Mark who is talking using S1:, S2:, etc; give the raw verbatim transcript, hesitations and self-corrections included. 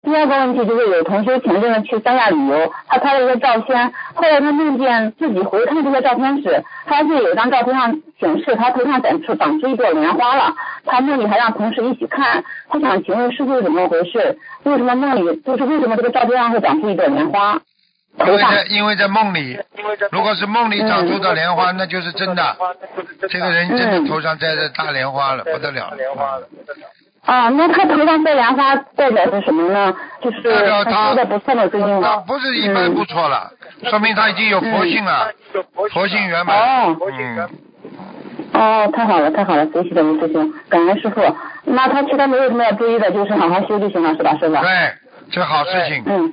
S1: 第二个问题就是有同学前阵子去三亚旅游，他拍了一个照片，后来他梦见自己回看这些照片时，发现有一张照片上显示他头上长出长出一朵莲花了，他梦里还让同事一起看，他想请问师父是怎么回事？为什么梦里就是为什么这个照片上会长出一朵莲花？
S2: 因为在因为在梦里，如果是梦里长出的莲花，嗯、那就是真的，这个人真的头上摘着大莲花了，嗯、不得了了。
S1: 啊，那他头上戴莲花代表是什么呢？就是他修的不错的最近。
S2: 他不是一般不错了，嗯、说明他已经有佛性了，嗯、佛性圆满。
S1: 哦，
S2: 嗯。
S1: 哦，太好了，太好了，学习的师兄，感恩师傅。那他其他没有什么要注意的，就是好好修就行了，是吧，师傅？
S2: 对，这好事情。
S1: 嗯。